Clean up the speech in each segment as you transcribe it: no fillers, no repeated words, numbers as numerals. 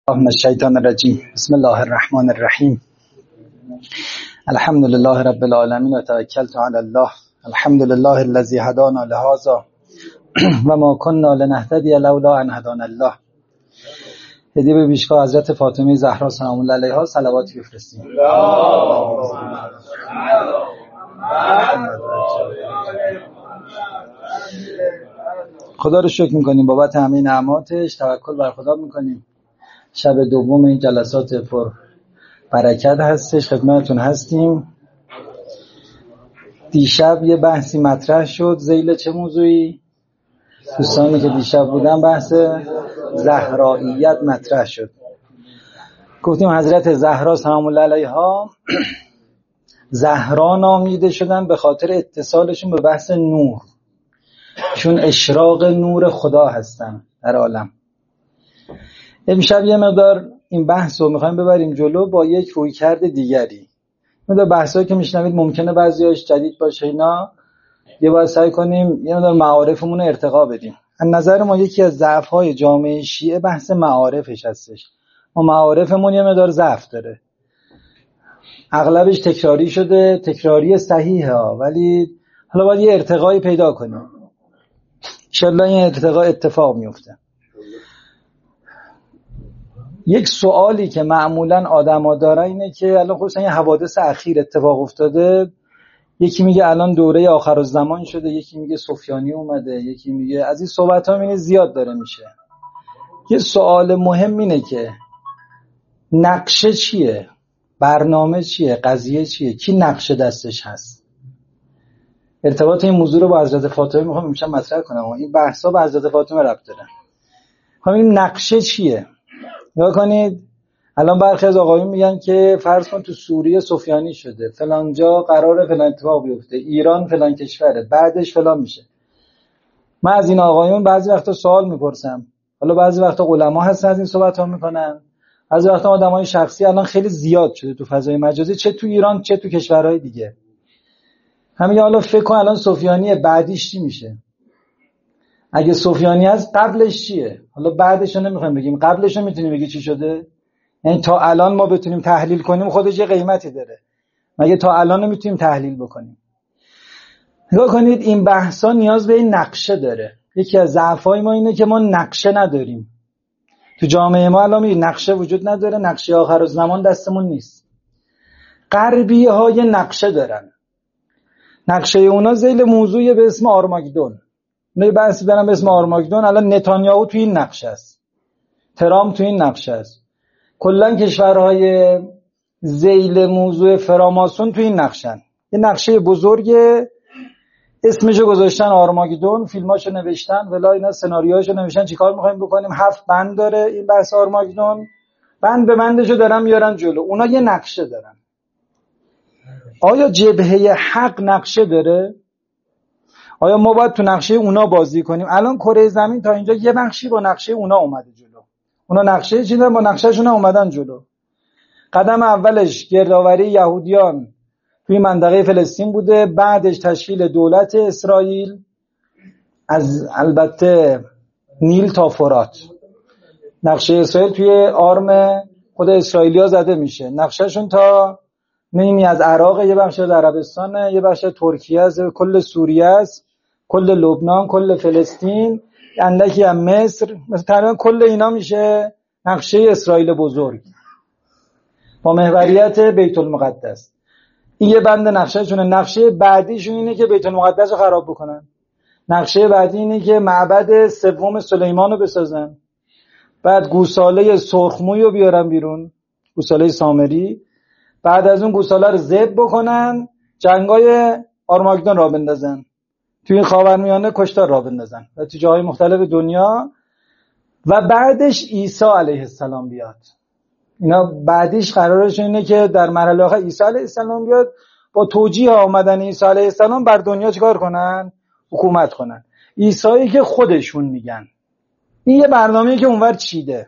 من الشیطان الرجیم. بسم الله الرحمن الرحیم. الحمد لله رب العالمین و توکلت علی الله. الحمد لله الذی هدانا لهذا و ما كنا لنهتدی لولا ان هدانا الله. هدیه به پیشگاه حضرت فاطمه زهرا سلام الله علیها صلواتی بفرستیم. خدا رو شکر میکنیم بابت همه نعماتش، توکل بر خدا میکنیم. شب دوم این جلسات پر برکت هستش، خدمتتون هستیم. دیشب یه بحثی مطرح شد، ذیل چه موضوعی؟ دوستانی که دیشب بودن بحث زهرائیت مطرح شد. گفتیم حضرت زهرا سلام الله علیها زهرا نامیده شدن به خاطر اتصالشون به بحث نور، چون اشراق نور خدا هستن در عالم. امشب یه مقدار این بحث رو میخوایم ببریم جلو با یک رویکرد دیگری. مقدار بحثایی که میشنوید ممکنه بعضیاش جدید باشه، اینا یه باید سعی کنیم یه مقدار معارفمون رو ارتقا بدیم. از نظر ما یکی از ضعف‌های جامعه شیعه بحث معارفش هستش. ما معارفمون یه مقدار ضعف داره، اغلبش تکراری شده، تکراری صحیحه ولی حالا باید یه ارتقایی پیدا کنیم. انشالله این ارتقا اتفاق میفته. یک سوالی که معمولاً آدم‌ها دارن اینه که الان خصوصا یه حوادث اخیر اتفاق افتاده، یکی میگه الان دوره آخرالزمان شده، یکی میگه سفیانی اومده، یکی میگه از این صحبت‌ها میگه زیاد داره میشه. یه سوال مهم اینه که نقشه چیه؟ برنامه چیه؟ قضیه چیه؟ کی نقشه دستش هست؟ ارتباط این موضوع رو با حضرت فاطمه میخوام امشب مطرح کنم. این بحثا به حضرت فاطمه ربط داره. همین نقشه چیه؟ نگاه کنید، الان برخی از آقایون میگن که فرض کن تو سوریه سفیانی شده، فلان جا قراره فلان اتفاق بیفته، ایران فلان کشوره، بعدش فلان میشه. من از این آقایون بعضی وقتا سوال میپرسم، حالا بعضی وقتا علما هستن از این صحبت ها میکنن، بعضی وقتا آدمای شخصی. الان خیلی زیاد شده تو فضای مجازی، چه تو ایران چه تو کشورهای دیگه. همین حالا فکر کن الان سفیانی بعدیش چی میشه؟ اگه سفیانی هست قبلش چیه؟ حالا بعدش رو نمیخوایم بگیم، قبلش رو میتونیم بگی چی شده؟ یعنی تا الان ما بتونیم تحلیل کنیم خودش یه قیمتی داره، مگه تا الان نمیتونیم تحلیل بکنیم؟ نگاه کنید، این بحثا نیاز به این نقشه داره. یکی از ضعف‌های ما اینه که ما نقشه نداریم. تو جامعه ما الان نقشه وجود نداره، نقشه آخرالزمان دستمون نیست. غربی‌ها یه نقشه دارن، نقشه اونا ذیل موضوعی به اسم آرماگدون. نه بحثی دارن به اسم آرماگدون. الان نتانیاهو تو این نقشه است، ترامپ تو این نقشه است، کلا کشورهای ذیل موضوع فراماسون تو این نقشن. یه نقشه بزرگه، اسمشو گذاشتن آرماگدون، فیلماشو نوشتن، ولی اینا سناریوهاشو نوشتن چیکار می‌خوایم بکنیم. 7 بند داره این بحث آرماگدون، بند به بندشو دارن میارن جلو. اونا یه نقشه دارن. آیا جبهه حق نقشه داره؟ آیا ما باید تو نقشه اونا بازی کنیم؟ الان کره زمین تا اینجا یه بخشی با نقشه اونا اومده جلو. اونا نقشه چی دارن؟ با نقشه‌شون اومدن جلو. قدم اولش گردآوری یهودیان توی منطقه فلسطین بوده، بعدش تشکیل دولت اسرائیل از البته نیل تا فرات. نقشه اسرائیل توی آرم خود اسرائیلیا زده میشه. نقشهشون تا نیمی از عراق، یه بخش از عربستان، یه بخش ترکیه است، کل سوریه است، کل لبنان، کل فلسطین، اندکی هم مصر، تقریبا کل اینا میشه نقشه اسرائیل بزرگ با محوریت بیت المقدس. این یه بند نقشهشونه. نقشه بعدیشون اینه که بیت المقدس رو خراب بکنن. نقشه بعدی اینه که معبد سوم سلیمان رو بسازن. بعد گوساله سرخموی رو بیارن بیرون، گوساله سامری. بعد از اون گوساله رو ذبح بکنن، جنگای آرماگدون را بندازن، توی این خاورمیانه کشتار را بندازن و تو جاهای مختلف دنیا. و بعدش عیسی علیه السلام بیاد. اینا بعدیش قرارش اینه که در مرحله آخر عیسی علیه السلام بیاد، با توجیه آمدن عیسی علیه السلام بر دنیا چیکار کنن؟ حکومت کنن. عیسایی که خودشون میگن. این یه برنامه‌ای که اونور چیده.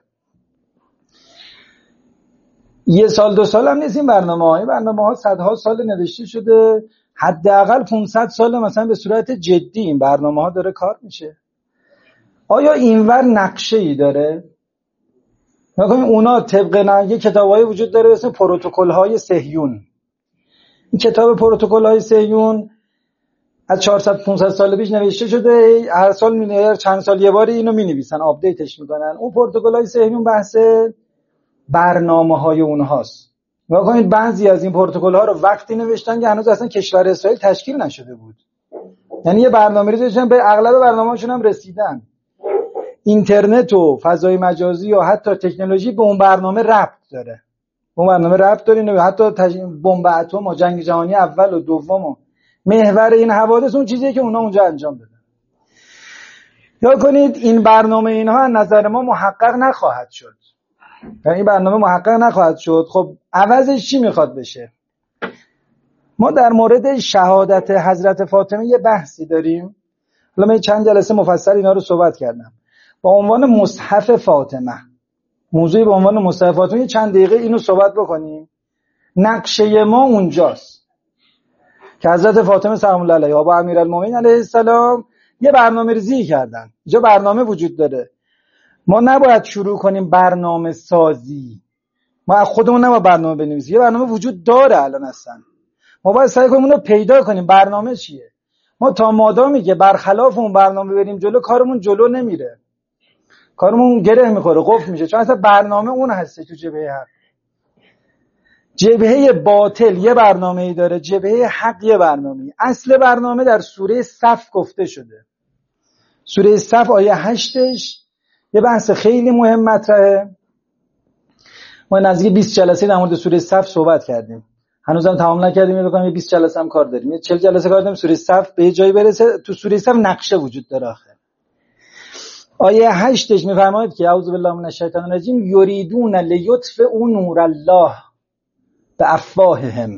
یه سال دو سال هم نیست این برنامه‌ها صدها سال نوشته شده، حداقل 500 سال مثلا به صورت جدی این برنامه‌ها داره کار میشه. آیا اینور نقشه‌ای داره؟ نکنیم اونا طبق یه کتابایی وجود داره اسم پروتکل‌های صهیون. این کتاب پروتکل‌های صهیون از 400 500 سال پیش نوشته شده، هر سال چند سال یه بار اینو می‌نویسن، آپدیتش می‌کنن. اون پروتکل‌های صهیون بحث برنامه‌های اونهاست. نکنید بعضی از این پروتکل‌ها رو وقتی نوشتن که هنوز اصلا کشور اسرائیل تشکیل نشده بود. یعنی یه برنامه‌ریزی داشتن، به اغلب برنامه‌هاشون هم رسیدن. اینترنت و فضای مجازی و حتی تکنولوژی به اون برنامه ربط داره. اون برنامه ربط داره، حتی بمب اتم و جنگ جهانی اول و دوم و محور این حوادث اون چیزیه که اونا اونجا انجام دادن. یا کنید این برنامه اینها از نظر ما محقق نخواهد شد. یعنی این برنامه محقق نخواهد شد. خب عوضش چی میخواد بشه؟ ما در مورد شهادت حضرت فاطمه یه بحثی داریم. حالا من چند جلسه مفصل اینا رو صحبت کردم. با عنوان مصحف فاطمه، موضوعی با عنوان مصحف فاطمه چند دقیقه اینو صحبت بکنیم. نقشه ما اونجاست که حضرت فاطمه سلام الله علیها با امیرالمومنین علیه السلام یه برنامه‌ریزی کردن. اینجا برنامه وجود داره. ما نباید شروع کنیم برنامه سازی. ما از خودمون نباید برنامه بنویسیم. یه برنامه وجود داره الان اصلا. ما باید سعی کنیم اون رو پیدا کنیم. برنامه چیه؟ ما تا مادامی که برخلاف اون برنامه بریم جلو، کارمون جلو نمیره. کارمون گره میخوره، قفل میشه. چون اصلا برنامه اون هسته تو جبهه حق. جبهه باطل یه برنامه‌ای داره، جبهه حق یه برنامه‌ای. اصل برنامه در سوره صف گفته شده. سوره صف آیه 8ش یه بحث خیلی مهم مطرحه. ما نزدیک 20 جلسه در مورد سوره صف صحبت کردیم. هنوزم تمام نکردیم، میگم یه 20 جلسه هم کار داریم. یه 40 جلسه کار داریم سوره صف به جایی برسه. تو سوره صف نقشه وجود داره آخه. آیه 8ش میفرماید که اعوذ بالله من الشیطان الرجیم یریدون لیطفئوا نور الله بافواههم.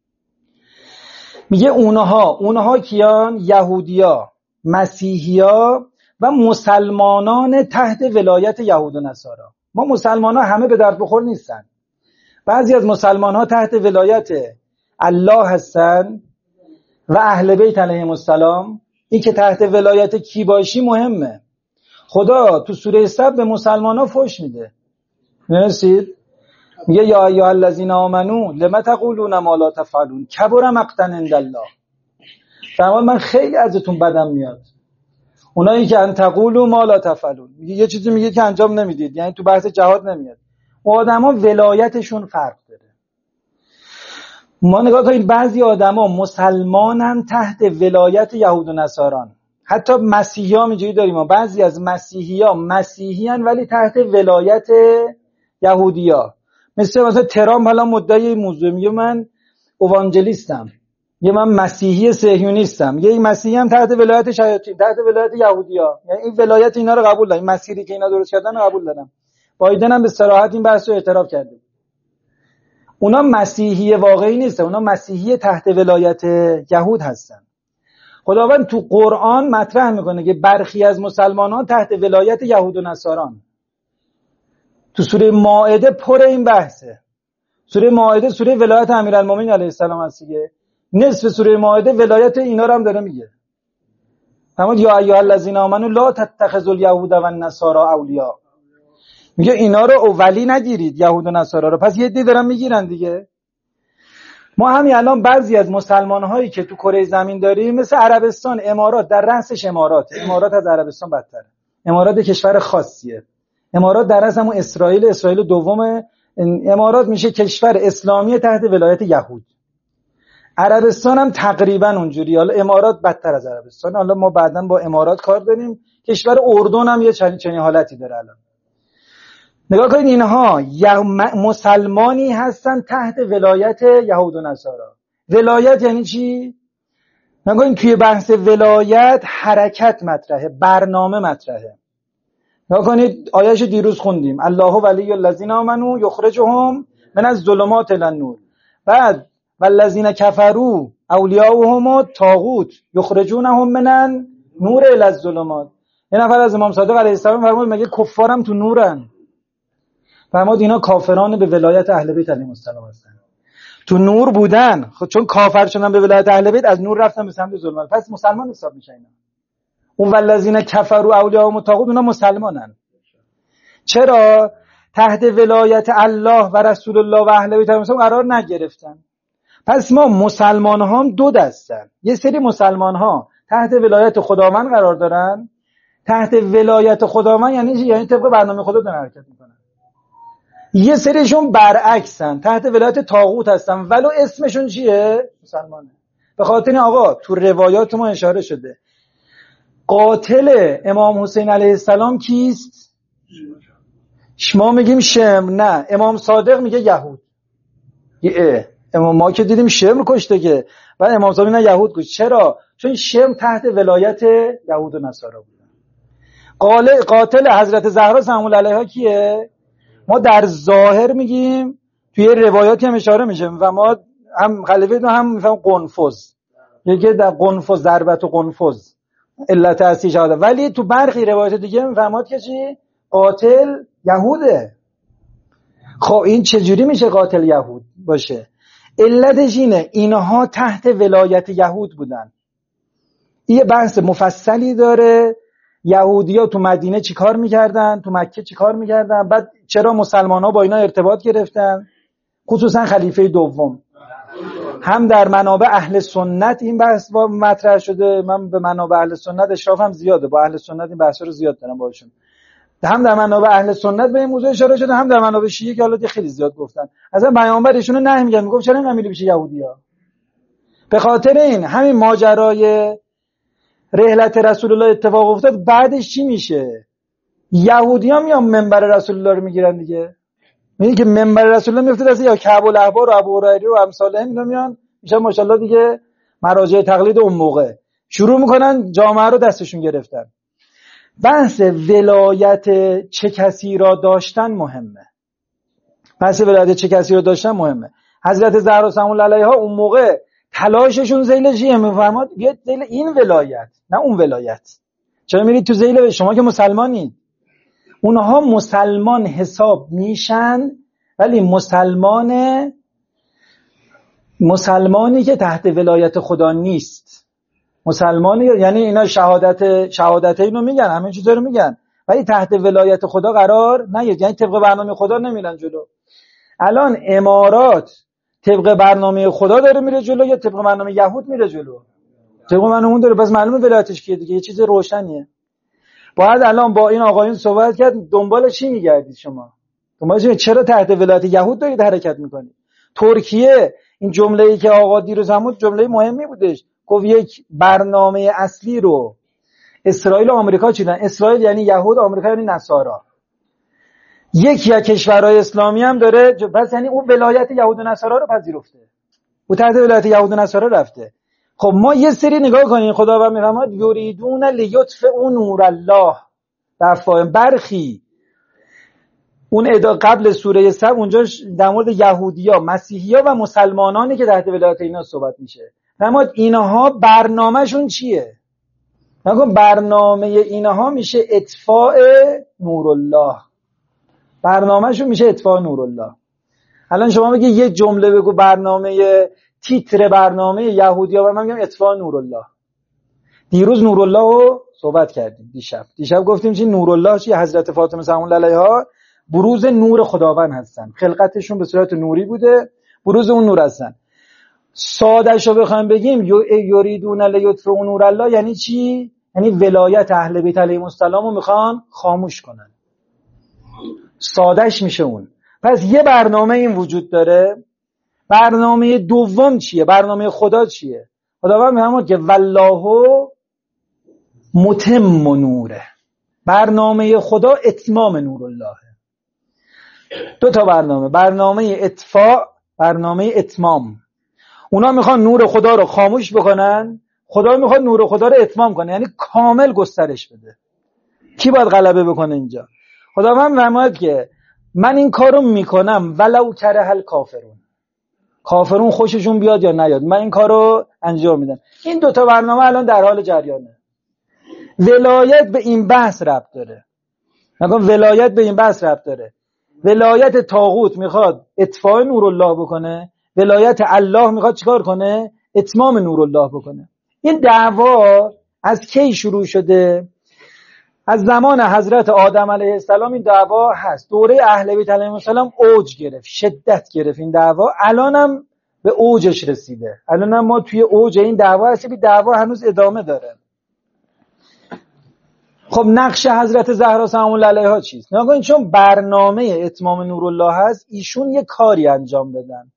میگه اونها کیان؟ یهودیا، مسیحیا و مسلمانان تحت ولایت یهود و نصارا. ما مسلمان‌ها همه به درد بخور نیستن. بعضی از مسلمان‌ها تحت ولایت الله هستن و اهل بیت علیهم السلام. این که تحت ولایت کی باشی مهمه. خدا تو سوره صف به مسلمان‌ها فحش میده. می‌رسید؟ میگه یا ایها الذین آمنو لم تقولون ما لا تفعلون کبر مقتا عند الله. فرمان من خیلی ازتون بدم میاد. اونایی که ان تقولوا ما لا تفعلون، میگه یه چیزی میگه که انجام نمیدید، یعنی تو بحث جهاد نمیاد. آدما ولایتشون فرق داره. ما نگاه کنید بعضی آدما مسلمانن تحت ولایت یهود و نصاران. حتی مسیحی‌ها اینجوری داریم، ما بعضی از مسیحی‌ها مسیحیان ولی تحت ولایت یهودی‌ها. مثلا ترامپ حالا مدعی موضوع میگه من اوانجلیستم، یه من مسیحی صهیونیستم، یه مسیحی هم تحت ولایت شیاطین، تحت ولایت یهودی‌ها. یعنی این ولایت اینا رو قبول دارن، این مسیری که اینا درست کردن رو قبول دارن. بایدن هم به صراحت این بحث رو اعتراف کرده. اونا مسیحی واقعی نیستن، اونا مسیحی تحت ولایت یهود هستن. خداوند تو قرآن مطرح میکنه که برخی از مسلمانان تحت ولایت یهود و نصاران. تو سوره مائده پر این بحثه. سوره مائده سوره ولایت امیرالمومنین علیه السلام هست دیگه. نصف سوره مائده ولایت اینا رو هم داره میگه. فرمود یا ایها الذین آمنوا لا تتخذوا الیهود و النصارى اولیاء. میگه اینا رو ولی نگیرید، یهود و نصارا رو. پس یه عده دارن میگیرن دیگه. ما همین الان بعضی از مسلمان‌هایی که تو کره زمین داریم مثل عربستان، امارات، در رأسش امارات از عربستان بدتره. امارات کشور خاصیه. امارات در رأس همون اسرائیل دوم. امارات میشه کشور اسلامی تحت ولایت یهود. عربستان هم تقریبا اونجوری. حالا امارات بدتر از عربستان. حالا ما بعداً با امارات کار داریم. کشور اردن هم یه چنین حالتی داره الان. نگاه کنید اینها مسلمانی هستن تحت ولایت یهود و نصارا. ولایت یعنی چی؟ نگاه کنید توی بحث ولایت حرکت مطرحه، برنامه مطرحه. نگاه کنید آیه‌اش دیروز خوندیم الله ولی الذین آمنوا یخرجهم من الظلمات الی النور. بعد والذین کفروا اولیاؤهم الطاغوت یخرجونهم من النور الی الظلمات. یه نفر از امام صادق علیه السلام فرمود مگه کفارم تو نورن؟ فرمود اینا کافران به ولایت اهل بیت علیهم السلام هستن. تو نور بودن، خب چون کافر شدن به ولایت اهل بیت از نور رفتن به سمت ظلمت، پس مسلمان حساب میشن اینا. اون والذین کفروا اولیاءهم الطاغوت، اونا مسلمانن. چرا؟ تحت ولایت الله و رسول الله و اهل بیت قرار نگرفتن. پس ما مسلمان ها هم دو دستن. یه سری مسلمان ها تحت ولایت خداوند قرار دارن. تحت ولایت خداوند یعنی طبق برنامه خدا دارن حرکت میکنن. یه سریشون برعکسن، تحت ولایت طاغوت هستن ولو اسمشون چیه؟ مسلمانه. به خاطر این آقا تو روایات ما اشاره شده قاتل امام حسین علیه السلام کیست؟ شما میگیم شمر، نه امام صادق میگه یهود. امام ما که دیدیم شمر کشته که، بعد امام صادق نه یهود کشت. چرا؟ چون شمر تحت ولایت یهود و نصارا بودن. قاتل حضرت زهرا سلام الله علیها کیه؟ ما در ظاهر میگیم توی روایاتی هم اشاره میشه و ما هم خلیفه دو هم میفهم قنفذ، یکی در قنفذ ضربت و قنفذ علت اصلی شهاده، ولی تو برخی روایات دیگه میفهماد که چی؟ قاتل یهوده. خب این چجوری میشه قاتل یهود باشه؟ علتش اینه اینها تحت ولایت یهود بودن. این بحث مفصلی داره. یهودی‌ها تو مدینه چی کار میکردن؟ تو مکه چی کار میکردن؟ بعد چرا مسلمان‌ها با اینا ارتباط گرفتن؟ خصوصا خلیفه دوم. هم در منابع اهل سنت این بحث مطرح شده. من به منابع اهل سنت اشرافم زیاده، با اهل سنت این بحثا رو زیاد دارم باشون. هم در منابع اهل سنت به این موضوع اشاره شده، هم در منابع شیعه که حالا خیلی زیاد گفتن. اصلا پیامبر ایشونو نه میگن، میگفت چرا نمیری پیش یهودی‌ها؟ به خاطر این همین ماجرای رحلت رسول الله اتفاق افتاد. بعدش چی میشه؟ یهودی‌ها میان منبر رسول الله رو میگیرن دیگه. میگه که منبر رسول الله میفته دست یا کعب الاحبار و ابو هریره و امثال اینا میان میشن ماشاءالله دیگه مراجع تقلید اون موقع شروع میکنن جامعه رو دستشون گرفتن. بحث ولایت چه کسی را داشتن مهمه. بحث ولایت چه کسی را داشتن مهمه. حضرت زهرا سلام الله علیها اون موقع تلاششون ذیل چیه؟ میفهمید بیاد ذیل این ولایت نه اون ولایت. چرا میرید تو ذیل؟ شما که مسلمانید. اونها مسلمان حساب میشن ولی مسلمانی که تحت ولایت خدا نیست. مسلمانی یعنی اینا شهادت اینو میگن، همین چیزا رو میگن، ولی تحت ولایت خدا قرار نگیرن، یعنی طبق برنامه خدا نمیرن جلو. الان امارات طبق برنامه خدا داره میره جلو یا طبق برنامه یهود میره جلو؟ طبق برنامه اون داره. پس معلومه ولایتش کیه دیگه، یه چیز روشنیه. باید الان با این آقایون صحبت کرد. دنبال چی میگردید شما؟ چرا تحت ولایت یهود دارید حرکت میکنید؟ ترکیه این جمله‌ای که آقا دیروز همون جمله مهمی بودش، گفت یک برنامه اصلی رو اسرائیل و آمریکا چیدن. اسرائیل یعنی یهود، آمریکا یعنی نصارا. یکی از کشورهای اسلامی هم داره، پس یعنی اون ولایت یهود و نصارا رو پذیرفته، او تحت ولایت یهود و نصارا رفته. خب ما یه سری نگاه کنیم، خداوند میفرماد یریدون لیطفئوا نور الله بافواههم. برخی اون قبل سوره صف اونجا در مورد یهودیا، مسیحیا و مسلمانانی که تحت ولایت اینا صحبت میشه. اما اینها برنامه‌شون چیه؟ نگم برنامه اینها میشه اطفاء نور الله. برنامه‌شون میشه اطفاء نور الله. الان شما بگی یه جمله بگو برنامه تیتر برنامه یهودیا و من میگم اطفاء نور الله. دیروز نور الله رو صحبت کردیم. دیشب گفتیم چی نور الله چی؟ حضرت فاطمه سلام الله علیها بروز نور خداوند هستن. خلقتشون به صورت نوری بوده، بروز اون نور هستن. ساده‌شو بخوایم بگیم یریدون لیطفئوا نور الله یعنی چی؟ یعنی ولایت اهل بیت علیهم السلام رو میخوان خاموش کنن. سادهش میشه اون. پس یه برنامه این وجود داره. برنامه دوم چیه؟ برنامه خدا چیه؟ خداوند میفرماد که والله متم نوره. برنامه خدا اتمام نور الله. دو تا برنامه اطفاء، برنامه اتمام. اونا میخوان نور خدا رو خاموش بکنن، خدا میخواد نور خدا رو اتمام کنه، یعنی کامل گسترش بده. کی باید غلبه بکنه اینجا؟ خداوند میفرماید که من این کارو میکنم ولو کره الکافرون. کافرون خوششون بیاد یا نیاد من این کارو انجام میدم. این دو تا برنامه الان در حال جریانه. ولایت به این بحث ربط داره. نگم ولایت به این بحث ربط داره. ولایت طاغوت میخواد اطفاء نور الله بکنه، ولایت الله میخواد چیکار کنه؟ اتمام نور الله بکنه. این دعوا از کی شروع شده؟ از زمان حضرت آدم علیه السلام این دعوا هست. دوره اهل بیت علیهم السلام اوج گرفت، شدت گرفت این دعوا. الانم به اوجش رسیده. الانم ما توی اوج این دعوا هستیم. این دعوا هنوز ادامه داره. خب نقش حضرت زهرا سلام الله علیها چیست؟ نگاه کنید، چون برنامه اتمام نورالله هست، ایشون یه کاری انجام دادن.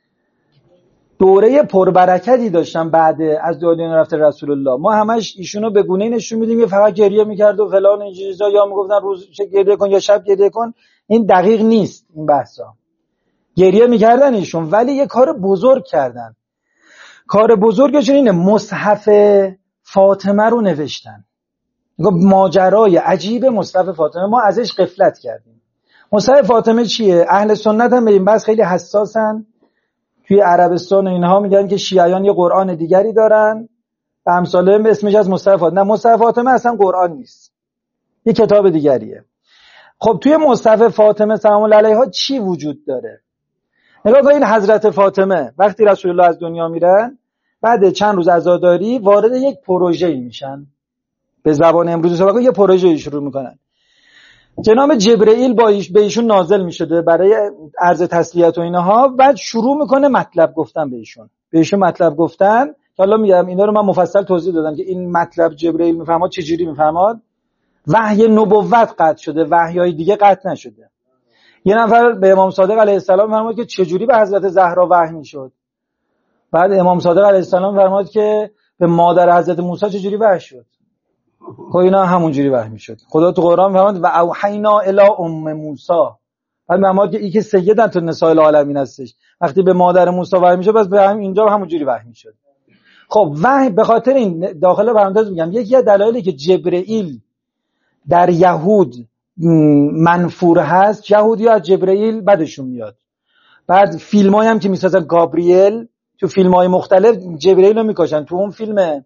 دوره پربرکتی داشتن بعد از دنیا رفت رسول الله. ما همش ایشونو به گونه‌ای نشون میدیم، یه فقط گریه میکرد و فلان این چیزا، یا میگفتن روز چه گریه کن یا شب گریه کن. این دقیق نیست این بحثا. گریه میکردن ایشون، ولی یه کار بزرگ کردن. کار بزرگشون اینه، مصحف فاطمه رو نوشتن. ماجرای عجیب مصحف فاطمه ما ازش غفلت کردیم. مصحف فاطمه چیه؟ اهل سنت هم به این بحث خیلی حساسن. توی عربستان و اینها میگن که شیعیان یه قرآن دیگری دارن و امثال اسمش از مصحف فاطمه. نه، مصحف فاطمه اصلا قرآن نیست، یه کتاب دیگریه. خب توی مصحف فاطمه سلام الله علیها چی وجود داره؟ نگاه کنید، حضرت فاطمه وقتی رسول الله از دنیا میرن، بعد چند روز عزاداری وارد یک پروژه‌ای میشن. به زبان امروزی صحبت یه پروژه‌ای شروع میکنن. جناب جبرئیل به ایشون نازل میشده برای عرض تسلیت و اینها. بعد شروع میکنه مطلب گفتن به ایشون مطلب گفتن که حالا میگم اینا رو من مفصل توضیح دادم که این مطلب جبرئیل میفهماد چجوری میفهماد. وحی نبوت قطع شده، وحیای دیگه قطع نشده. یه نفر به امام صادق علیه السلام فرمود که چجوری به حضرت زهرا وحی میشد. بعد امام صادق علیه السلام فرمود که به مادر حضرت موسی چجوری وحی شد. خب اینا همونجوری وحی میشد. خدا تو قرآن فرمود و اوحینا الی ام موسی. بعد فرمود که این که سیدت النساء العالمین هستش. وقتی به مادر موسی وحی میشه، بس به اینجا همونجوری وحی میشد. خب وحی به خاطر این داخل پرانتز میگم، یکی از دلایلی که جبرئیل در یهود منفور هست، یهودی‌ها از جبرئیل بدشون میاد. بعد فیلمایی هم که میسازن گابریل، تو فیلم‌های مختلف جبرئیل رو میکشن. تو اون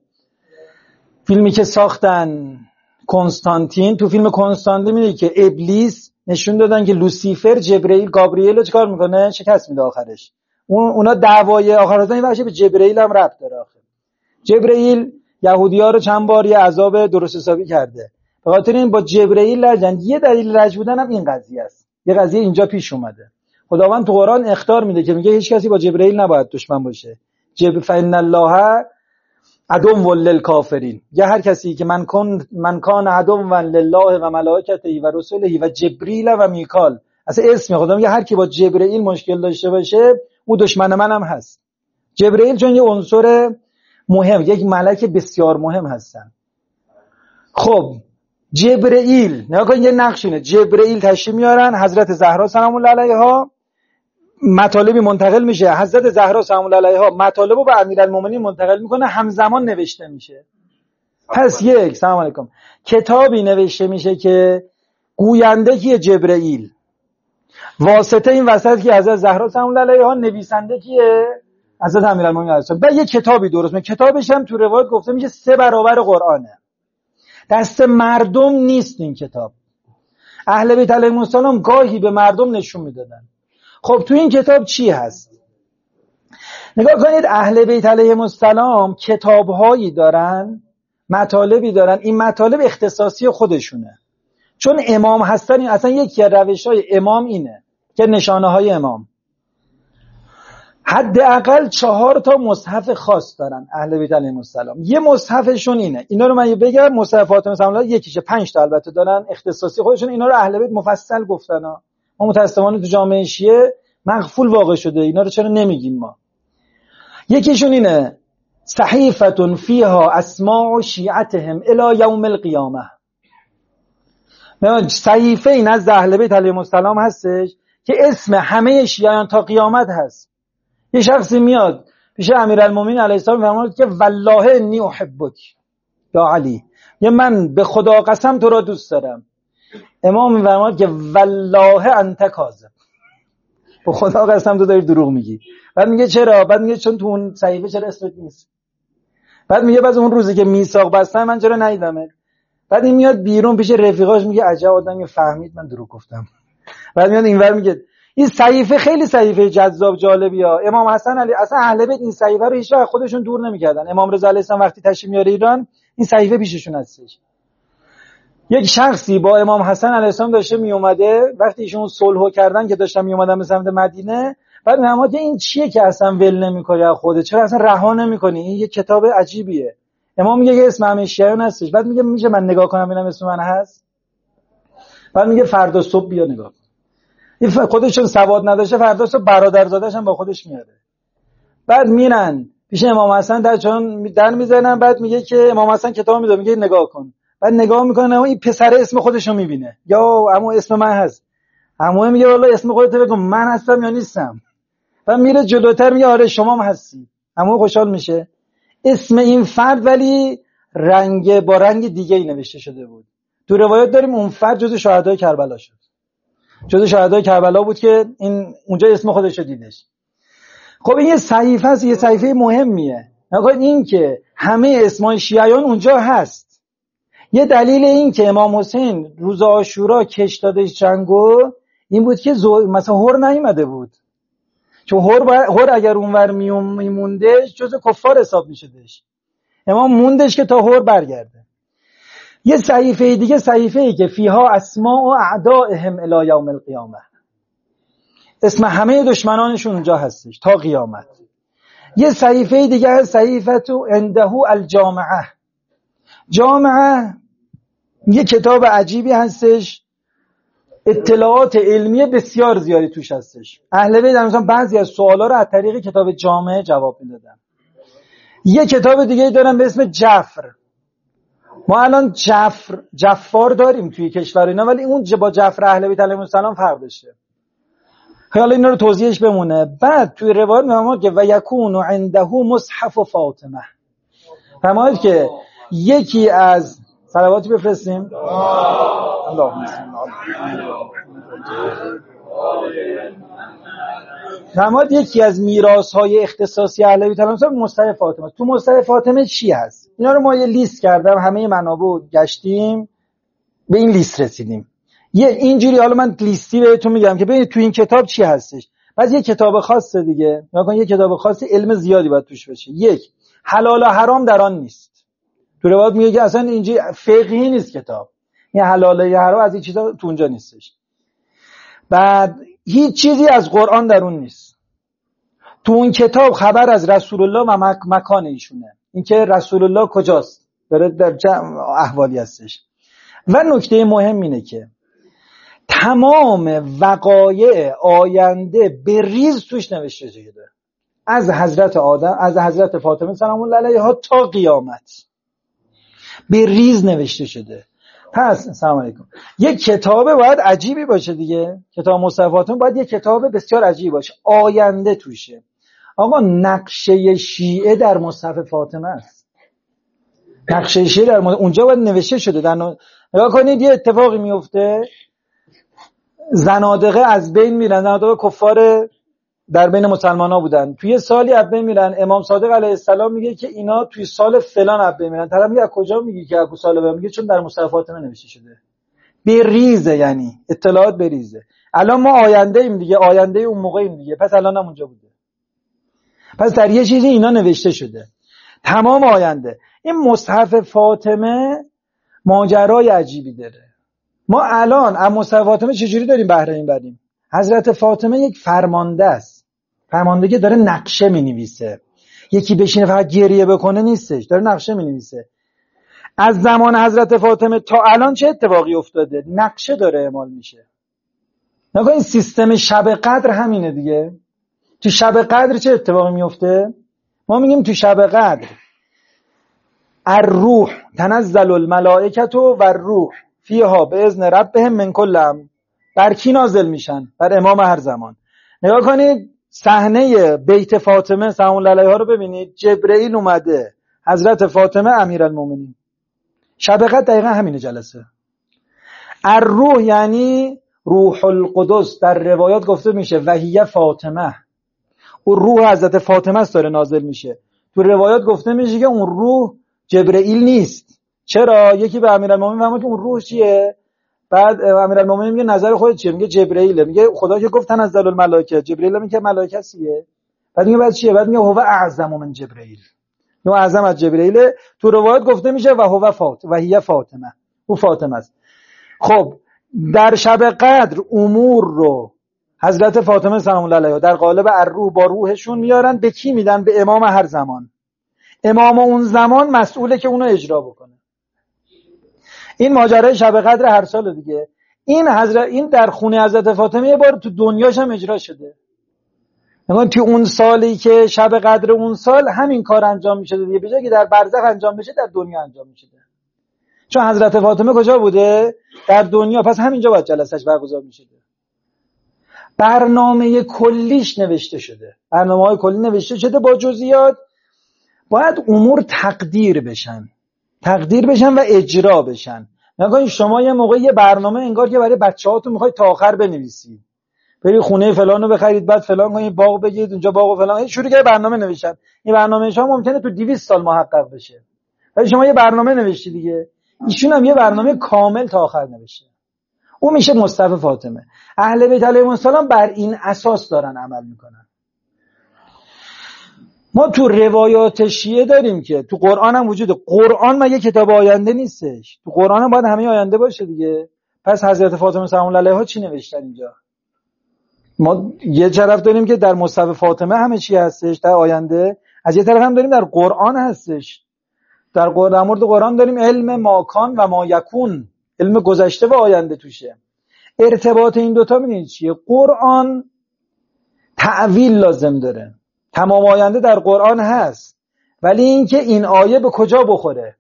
فیلمی که ساختن کنستانتین، تو فیلم کنستانتین میگه که ابلیس نشون دادن که لوسیفر جبرئیل گابریل رو چیکار میکنه؟ شکست میده آخرش. اونا دعوای آخر روزا این بخشه به جبرئیل هم ربط داره. آخر جبرئیل یهودی‌ها رو چند بار یه عذاب درست حسابی کرده. به خاطر این با جبرئیل لجن. یه دلیل لج بودن هم این قضیه است. یه قضیه اینجا پیش اومده. خداوند تو قرآن اخطار میده که میگه هیچ کسی با جبرئیل نباید دشمن باشه. فإن الله عدو للکافرین. یا هر کسی که من کان عدو لله و ملائکته و رسله و جبریل و میکال، اصلا اسم خدا میگه هر کی با جبرئیل مشکل داشته باشه او دشمن منم هست. جبرئیل چون یه عنصر مهم، یک ملک بسیار مهم هستن. خب جبرئیل نگاه کن، یه نقشینه. جبرئیل تشریف میارن، حضرت زهرا سلام الله علیها مطالبی منتقل میشه، حضرت زهرا سلام الله علیها مطالبو به امیرالمومنین منتقل میکنه، همزمان نوشته میشه. پس یک سلام علیکم کتابی نوشته میشه که گوینده کیه؟ جبرئیل. واسطه این وسط که حضرت زهرا سلام الله علیها، نویسنده کیه؟ حضرت امیرالمومنین علیه السلام. بعد یه کتابی درست میشه. کتابش هم تو روایت گفته میشه 3 برابر قرآنه. دست مردم نیست این کتاب. اهل بیت علیهم السلام گاهی به مردم نشون میدادن. خب تو این کتاب چی هست؟ نگاه کنید، اهل بیت علیهم السلام کتاب‌هایی دارن، مطالبی دارن. این مطالب اختصاصی خودشونه، چون امام هستن. این اصلا یکی از روش‌های امام اینه که نشانه‌های امام حداقل 4 تا مصحف خاص دارن اهل بیت علیهم السلام. یه مصحفشون اینه. اینا رو من بگم، مصحف فاطمه سلام الله یکیشه، 5 تا البته دارن اختصاصی خودشون. اینا رو اهل بیت مفصل گفتن ها. ما متأسفانه تو جامعه شیعه مغفول واقع شده. اینا رو چرا نمیگیم ما؟ یکیشون اینه صحیفه فیها اسماء شیعتهم الی یوم القیامه. صحیفه این از اهل بیت علیهم السلام هستش که اسم همه شیعیان تا قیامت هست. یه شخصی میاد پیش امیرالمومنین علیه السلام میفرماید که والله انی احبک یا علی، یه من به خدا قسم تو را دوست دارم. امام میفرماید که والله انت کاذب، به خدا قسم تو داری دروغ میگی. بعد میگه چرا؟ بعد میگه چون تو اون صحیفه چرا اسمت نیست. بعد میگه بعد اون روزی که میثاق بستن من چرا ندیدمت. بعد این میاد بیرون پیش رفیقاش میگه عجب آدمی فهمید من دروغ گفتم. بعد میاد اینور میگه این صحیفه خیلی صحیفه جذاب جالبیه. امام حسن علی اصلا اهل بیت این صحیفه رو هیچ وقت خودشون دور نمیکردن. امام رضا علیه السلام وقتی تشریف میاره ایران این صحیفه پیششون هستش. یک شخصی با امام حسن علیه السلام داشته می اومده، وقتی ایشون صلحو کردن که داشتن می اومدن به سمت مدینه، بعد میگه که این چیه که اصلا ول نمی‌کنی از خودت، چرا اصلا رها نمی‌کنی، این یه کتاب عجیبیه. امام میگه یه اسم همه شیعیان هستش. بعد میگه میشه من نگاه کنم ببینم اسم من هست؟ بعد میگه فردا صبح بیا نگاه کن. این خودشون سواد نداشته، فردا صبح برادرزاده‌ش هم با خودش میاره. بعد میرن پیش امام حسن در میزنن، بعد میگه که امام حسن کتاب میده، میگه نگاه کن. بعد نگاه میکنه، این پسر اسم خودش رو میبینه، یا عمو اسم من هست. عمو میگه والله اسم خودت بگو من هستم یا نیستم. بعد میره جلوتر میگه آره شما هم هستی. عمو خوشحال میشه. اسم این فرد ولی با رنگ دیگه‌ای نوشته شده بود. تو روایات داریم اون فرد جزو شهدای کربلا شد. جزو شهدای کربلا بود که این اونجا اسم خودش رو دیدش. خب این یه صحیفه است، یه صحیفه مهمیه. نگاه این که همه اسمای شیعیان اونجا هست. یه دلیل این که امام حسین روز عاشورا کش دادش جنگو این بود که مثلا هور نیومده بود. چون هور اگر اونور میموندش جز کفار حساب میشدش. امام موندش که تا هور برگرده. یه صحیفه دیگه، صحیفه‌ای که فیها اسماء و اعدائهم الی یوم القیامه، اسم همه دشمنانشون اونجا هستش تا قیامت. یه صحیفه دیگه هست، صحیفه عنده الجامعه. جامعه یه کتاب عجیبی هستش، اطلاعات علمی بسیار زیادی توش هستش. اهل بیت مثلا بعضی از سوالا رو از طریق کتاب جامعه جواب میدادن. یه کتاب دیگه دارن به اسم جفر. ما الان جفار داریم توی کشور اینا، ولی اون با جفر اهل بیت علیهم السلام فرق داشته. حالا اینا رو توضیحش بمونه. بعد توی روایت میگه که و یکون عنده مصحف فاطمه. فرماید که یکی از صلواتی بفرستیم اللهم صل فرماید یکی از میراث‌های اختصاصی اهل بیت علیهم السلام مصحف فاطمه. تو مصحف فاطمه چی هست؟ اینا رو ما یه لیست کردم، همه منابع گشتیم به این لیست رسیدیم. یه اینجوری حالا من لیستی بهتون میگم که ببینید تو این کتاب چی هستش. بعد یه کتاب خاصه دیگه، نگاه کن، یه کتاب خاصی علم زیادی باید توش باشه. یک، حلال و حرام در آن نیست. تو روایت میگه که اصلا اینجوری فقهی نیست کتاب، این حلال و حرام از این چیزا تو اونجا نیستش. بعد هیچ چیزی از قرآن در اون نیست. تو اون کتاب خبر از رسول الله و مکان ایشونه، اینکه رسول الله کجاست، داره در احوالی هستش. و نکته مهم اینه که تمام وقایع آینده به ریز توش نوشته شده، از حضرت آدم، از حضرت فاطمه سلام الله علیها تا قیامت به ریز نوشته شده. پس سلام علیکم، یک کتاب باید عجیبی باشه دیگه. کتاب مصحف فاطمه باید یک کتاب بسیار عجیبی باشه، آینده توشه. آقا نقشه شیعه در مصحف فاطمه است. نقشه شیعه در اونجا باید نوشته شده. نگاه کنید یه اتفاقی میفته، زنادقه از بین میرن، زنادقه کفار در بین مسلمان‌ها بودن، توی سالی از بین میرن. امام صادق علیه السلام میگه که اینا توی سال فلان از بین میرن. طرف میگه از کجا میگی که از سال فلان؟ میگه چون در مصحف فاطمه نوشته شده. بریزه، یعنی اطلاعات بریزه. الان ما آینده ایم دیگه، آینده اون موقعیم دیگه، پس الان هم اونجا بوده. پس در یه چیزی اینا نوشته شده، تمام آینده. این مصحف فاطمه ماجرای عجیبی داره. ما الان از مصحف فاطمه چجوری داریم بهره میبریم؟ حضرت فاطمه یک فرمانده است، فرمانده که داره نقشه مینویسه. یکی بشینه فقط گریه بکنه نیستش، داره نقشه مینویسه. از زمان حضرت فاطمه تا الان چه اتفاقی افتاده؟ نقشه داره اعمال میشه. نگاه این سیستم شب قدر همینه دیگه. تو شب قدر چه اتفاقی میفته؟ ما میگیم تو شب قدر الروح تنزل الملائکه و الروح فیها باذن ربهم من کل امر. بر کی نازل میشن؟ بر امام هر زمان. نگاه کنید صحنه بیت فاطمه سلام الله علیها رو ببینید. جبرئیل اومده، حضرت فاطمه امیرالمومنین. شب قدر دقیقا همینه جلسه. الروح یعنی روح القدس، در روایات گفته میشه وحیه فاطمه، اون روح حضرت فاطمه است داره نازل میشه. تو روایات گفته میشه که اون روح جبرئیل نیست. چرا؟ یکی به امیرالمومنین فهمید که اون روح چیه؟ بعد امیرالمومنین میگه نظر خودت چیه؟ میگه جبرئیل. میگه خدا که گفت تنزل الملائکه، جبرئیل میگه ملائکه چیه؟ بعد میگه بعد چیه؟ بعد میگه هو اعظم من جبرئیل، نو اعظم از جبرئیل. تو روایات گفته میشه و هو و هی فاطمه، او فاطمه است. خب در شب قدر امور رو حضرت فاطمه سلام الله علیها در قالب الروح با روحشون میارن، به کی میدن؟ به امام هر زمان. امام اون زمان مسئوله که اونو اجرا بکنه. این ماجرای شب قدر هر سال دیگه. این در خونه حضرت فاطمه یه بار تو دنیاش هم اجرا شده. یعنی تو اون سالی که شب قدر اون سال همین کار انجام میشه دیگه، به جای که در برزخ انجام بشه در دنیا انجام میشه. چون حضرت فاطمه کجا بوده؟ در دنیا، پس همینجا باید جلسهش برگزار میشه. برنامه کلیش نوشته شده، برنامه‌های کلی نوشته شده با جزئیات. باید امور تقدیر بشن و اجرا بشن. نگاه شما یه موقع یه برنامه انگار که برای بچه‌هاتون میخواید تا آخر بنویسید، برید خونه فلانو بخرید، بعد فلان کنید، باغ بگید اونجا باغ و فلان، شروع کنید برنامه نوشتن. این برنامه شما ممکنه تو 200 سال محقق بشه، ولی شما یه برنامه نوشتی دیگه. ایشون هم یه برنامه کامل تا آخر نوشته. اون میشه مصطفی فاطمه. اهل بیت علیهم السلام بر این اساس دارن عمل میکنن. ما تو روایات شیعه داریم که تو قرآن هم وجود. قرآن مگه کتاب آینده نیستش؟ تو قرآن هم باید همه آینده باشه دیگه. پس حضرت فاطمه سلام الله علیها چی نوشتن اینجا؟ ما یه طرف داریم که در مصحف فاطمه همه چی هستش در آینده، از یه طرف هم داریم در قرآن هستش. در مورد قرآن داریم علم ماکان و ما یکون، علم گذشته و آینده توشه. ارتباط این دوتا میدونید چیه؟ قرآن تعویل لازم داره. تمام آینده در قرآن هست، ولی اینکه این آیه به کجا بخوره.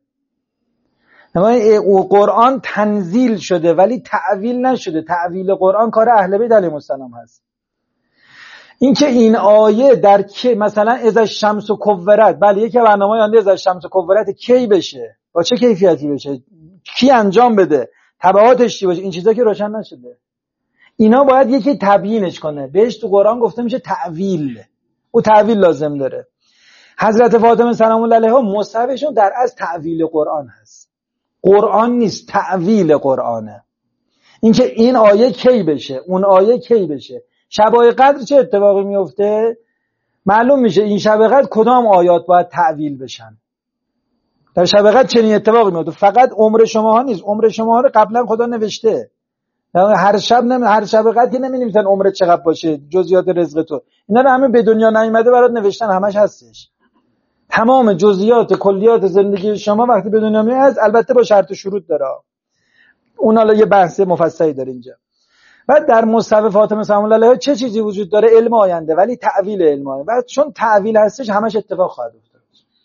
قرآن تنزیل شده ولی تعویل نشده. تعویل قرآن کار اهل بیت علیهم السلام هست. اینکه این آیه در کی، مثلا اذا الشمس کورت، بله یکی برنامه آینده اذا الشمس کورت کی بشه، با چه کیفیتی بشه، کی انجام بده، تبعاتش چی باشه، این چیزا که روشن نشده. اینا باید یکی تبیینش کنه. بهش تو قرآن گفته میشه تعویل. او تعویل لازم داره. حضرت فاطمه سلام الله علیها مصحفشون در از تعویل قرآن هست. قرآن نیست، تعویل قرآنه. اینکه این آیه کی بشه، اون آیه کی بشه. شبای قدر چه اتفاقی میفته؟ معلوم میشه این شب قدر کدام آیات باید تعویل بشن. در شب قدر چنین اتفاقی میفته. فقط عمر شماها نیست، عمر شماها رو قبلا خدا نوشته. هر شب قدر که نمی‌نویسن عمرت چقدر باشه، جزئیات رزق تو، اینا رو همه به دنیا نیامده برات نوشتن، همش هستش. تمام جزئیات کلیات زندگی شما وقتی به دنیا میاد، البته با شرط و شروط داره. اون حالا یه بحث مفصلی داره اینجا. بعد در مصحف فاطمه سلام الله علیها چه چیزی وجود داره؟ علم آینده، ولی تعویل علم آینده. بعد چون تعویل هستش همش اتفاق خواهد افتاد.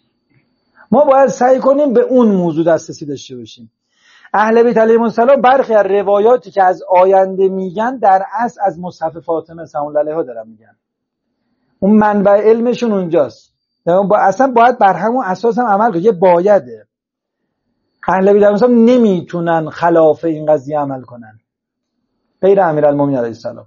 ما باید سعی کنیم به اون موضوع دسترسی داشته باشیم. اهل بیت علیهم السلام برخی از روایاتی که از آینده میگن در اصل از مصحف فاطمه سلام الله علیها دارن میگن. اون منبع علمشون اونجاست. اصلا باید بر همون اساس هم عمل کنه. یه بایده. اهل بیت علیهم السلام نمیتونن خلاف این قضیه عمل کنن. غیر امیرالمومنین علیه السلام.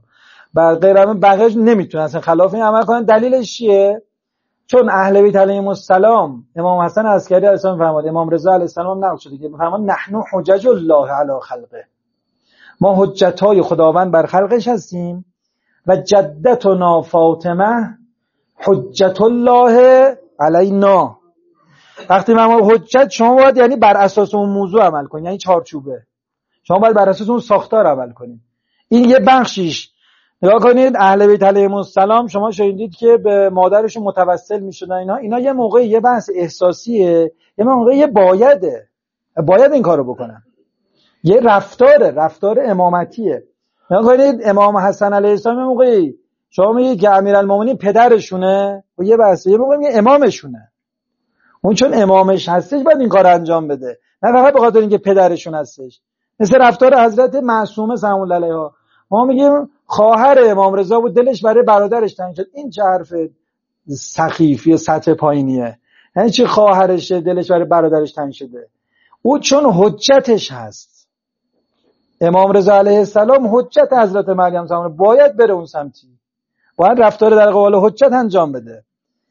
بقیه نمیتونن اصلا خلاف این عمل کنن. دلیلش چیه؟ چون اهل بیت علیهم السلام، امام حسن عسکری علیه السلام فرمود، امام رضا علیه السلام نقل شده که فرمود نحن حجج الله علی خلقه، ما حجتای خداوند بر خلقش هستیم و جدتنا فاطمه حجت الله علینا. وقتی ما حجت، شما باید یعنی بر اساس اون موضوع عمل کنید، یعنی چارچوبه، شما باید بر اساس اون ساختار عمل کنید. این یه بخشیش. نگاه کنید اهل بیت علیهم السلام، شما شنیدید که به مادرشون متوسل میشدن. اینا یه موقع یه بحث احساسیه، یه موقع یه بایده، باید این کارو بکنن. یه رفتار امامتیه. نگاه کنید امام حسن علیه السلام یه موقعی شما میگید که امیرالمومنین پدرشونه و یه بحثه، یه موقع میگه امامشونه. اون چون امامش هستش باید این کار انجام بده، نه فقط به خاطر اینکه پدرشون هستش. مثل رفتار حضرت معصومه سلام الله علیها، ما میگیم خواهر امام رضا بود، دلش برای برادرش تنگ شد. این چه حرف سخیفی سطح پایینیه؟ یعنی چه خواهرشه دلش برای برادرش تنگ شده؟ او چون حجتش هست، امام رضا علیه السلام حجت حضرت مریم سلام، باید بره اون سمتی، باید رفتار در قبال حجت انجام بده.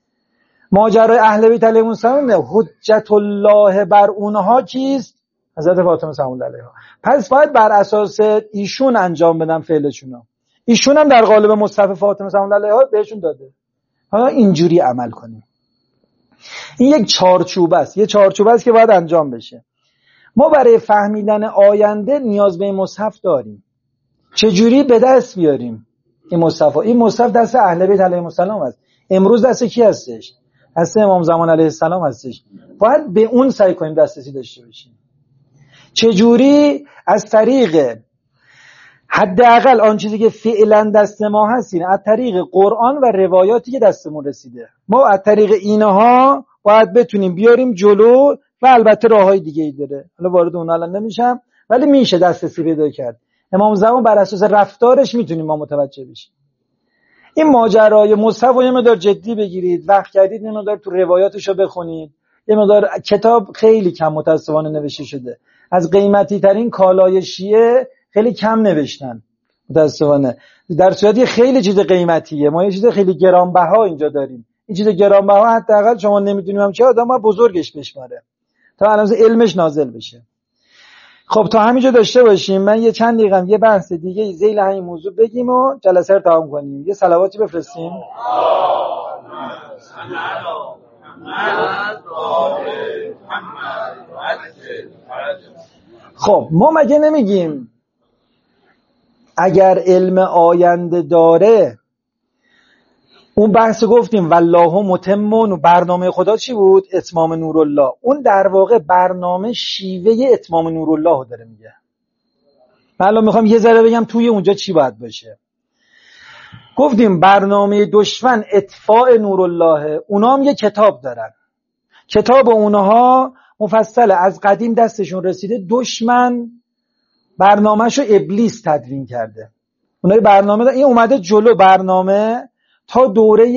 ماجرای اهل بیت علیهم السلام حجت الله بر اونها کیست؟ حضرت فاطمه سلام الله علیها. پس باید بر اساس ایشون انجام بدن فعلشون. ایشون هم در قالب مصحف فاطمه سلام الله علیها بهشون داده. حالا اینجوری عمل کنیم. این یک چارچوب است، یه چارچوب است که باید انجام بشه. ما برای فهمیدن آینده نیاز به این مصحف داریم. چجوری به دست بیاریم این مصحف؟ این مصحف دست اهل بیت علیهم السلام است. امروز دست کی هستش؟ دست امام زمان علیه السلام هستش. باید به اون سعی کنیم دسترسی داشته باشیم. چجوری؟ از طریق حداقل آن چیزی که فعلا دست ما هست، از طریق قرآن و روایاتی که دستمون رسیده. ما از طریق اینها باید بتونیم بیاریم جلو و البته راههای دیگه ای داره. حالا وارد اون الان نمیشم، ولی میشه دسترسی پیدا کرد. امام زمان بر اساس رفتارش میتونیم ما متوجه بشیم. این ماجرای مصحف رو یه مقدار جدی بگیرید، وقت کردید یه مقدار تو روایاتشو بخونید. یه مقدار کتاب خیلی کم متاسفانه نوشته شده. از قیمتی ترین کالای شیعه خیلی کم نوشتن متاسفانه، در صورتی خیلی چیز قیمتیه. ما یه چیز خیلی گرانبها اینجا داریم. این چیز گرانبها حداقل شما نمیدونیم هم چه آدم بزرگش بشماره تا الان علمش نازل بشه. خب تا همینجا داشته باشیم. من یه چند دقیقه یه بحث دیگه ذیل همین موضوع بگیم و جلسه رو تمام کنیم. یه صلواتی بفرستیم. خب ما مگه نمیگیم اگر علم آینده داره، اون بحث گفتیم والله متمون و برنامه خدا چی بود؟ اتمام نورالله. اون در واقع برنامه شیوه اتمام نورالله رو داره میگه. من الان میخوام یه ذره بگم توی اونجا چی باید باشه. گفتیم برنامه دشمن اطفاء نورالله، اونا هم یه کتاب دارن. کتاب اونها مفصله، از قدیم دستشون رسیده. دشمن برنامهشو ابلیس تدوین کرده. اونها برنامه دارن. این اومده جلو برنامه تا دوره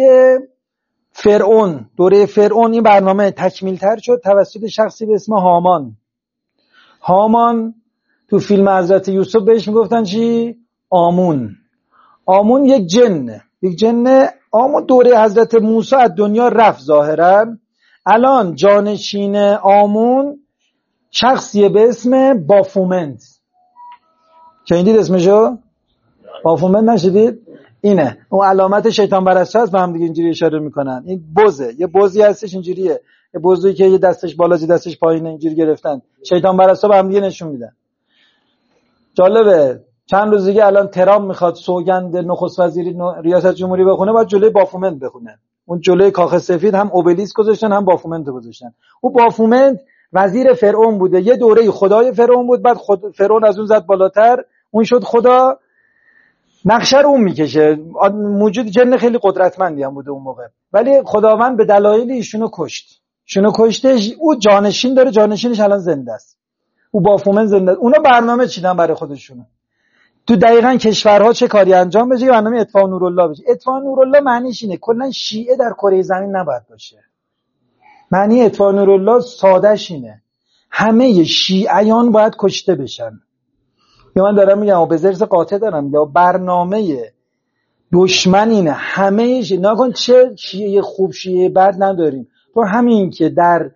فرعون. دوره فرعون این برنامه تکمیل تر شد توسط شخصی به اسم هامان. هامان تو فیلم حضرت یوسف بهش میگفتن چی؟ آمون. آمون یک جنه. آمون دوره حضرت موسی از دنیا رفت ظاهرا. الان جانشین آمون شخصیه به اسم بافومنت. شنیدید اسمشو؟ بافومنت نشدید؟ اینه اون علامت شیطان پرستی هست، با هم دیگه اینجوری اشاره میکنن. این بزه، یه بزی هستش اینجوریه، یه بزی که یه دستش بالاست دستش پایینه، اینجوری گرفتن. شیطان پرستا با هم دیگه نشون میدن. جالبه. چند روز دیگه الان ترامپ میخواد سوگند نخست وزیری ریاست جمهوری بخونه، باید جلوی بافومنت بخونه. اون جلوی کاخ سفید هم اوبلیسک گذاشتن هم بافومنت گذاشتن. اون بافومنت وزیر فرعون بوده، یه دوره خدای فرعون بود، بعد فرعون از اون زد بالاتر، اون شد خدا. نقشه رو اون میکشه. موجود جن خیلی قدرتمندی هم بوده اون موقع، ولی خداوند به دلایلی ایشونو کشتش. او جانشین داره، جانشینش الان زنده است. او بافومن زنده است. اونا برنامه چیدن برای خودشون تو دقیقاً کشورها چه کاری انجام بشه. برنامه اطفاء نورالله بشه. اطفاء نورالله معنیش اینه کلا شیعه در کره زمین نباید باشه. معنی اطفاء نورالله سادهش اینه همه شیعیان باید کشته بشن. یا من دارم میگم به زرس قاطع دارم، یا برنامه دشمن اینه همه نکن چه شیعه خوب شیعه بد نداریم. تو همین که در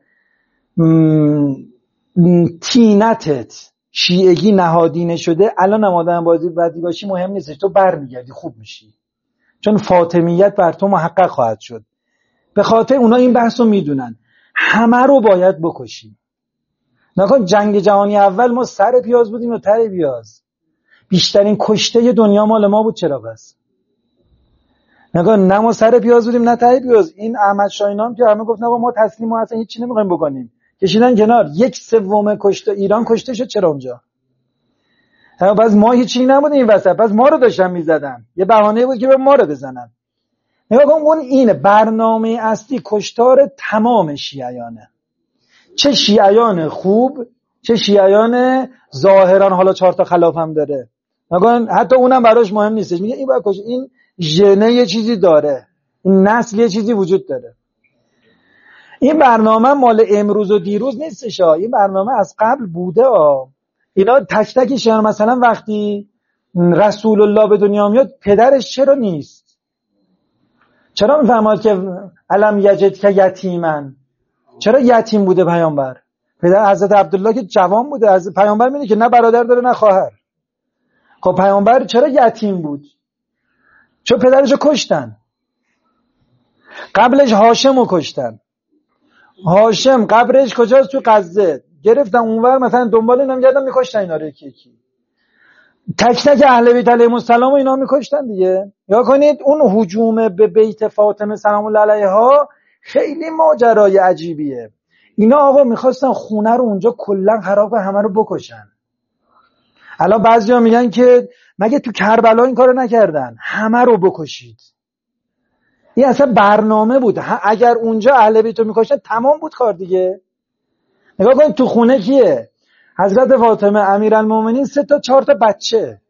تینتت شیعگی نهادینه شده، الان هم آدم بازی بدی باشی مهم نیستش، تو برمیگردی خوب میشی، چون فاطمیت بر تو محقق خواهد شد. به خاطر اونا این بحث رو میدونن همه رو باید بکشیم. نکن جنگ جهانی اول ما سر پیاز بودیم و ته پیاز، بیشترین کشته دنیا مال ما بود. چرا بس؟ نکن نه ما سر پیاز بودیم نه ته پیاز. این احمد شاهینام که همه گفت نه ما تسلیم و اصلا هیچ نمیخوایم بکنیم، کشیدن کنار. 1/3 کشته ایران کشته شد. چرا اونجا؟ بس ما هیچی نبودیم این وسط، بس ما رو داشتن میزدن، یه بهانه بود که به ما رو بزنن. نگاه کن اون اینه برنامه اصلی کشتار تمام شیعیانه، چه شیعیان خوب چه شیعیان ظاهران حالا 4 تا خلاف هم داره. نگاه حتی اونم براش مهم نیستش، میگه این باید کش، این ژنه یه چیزی داره، این نسل یه چیزی وجود داره. این برنامه مال امروز و دیروز نیستش، این برنامه از قبل بوده. اینا تک تکشون مثلا وقتی رسول الله به دنیا میاد پدرش چرا نیست؟ چرا میفهماد که علم یجد که یتیمن؟ چرا یتیم بوده پیامبر؟ پدر حضرت عبدالله که جوان بوده، از پیامبر میگه که نه برادر داره نه خواهر. خب پیامبر چرا یتیم بود؟ چون پدرشو کشتن. قبلش هاشمو کشتن. هاشم قبرش کجاست؟ تو غزه. گرفتن اونور مثلا دنبال اینا میگردن میکشتن اینا رو یکی یکی، تک تک اهل بیت علیهم السلام و اینا میکشتن دیگه. یا کنید اون هجوم به بیت فاطمه سلام الله علیها خیلی ماجرای عجیبیه. اینا آقا میخواستن خونه رو اونجا کلا خراب کنن، همه رو بکشن. الان بعضیا میگن که مگه تو کربلا این کارو نکردن همه رو بکشید؟ این اصلا برنامه بود. اگر اونجا اهل بیت رو میکشن تمام بود کار دیگه. نگاه کنید تو خونه کیه؟ حضرت فاطمه امیرالمومنین 3 تا 4 تا بچه،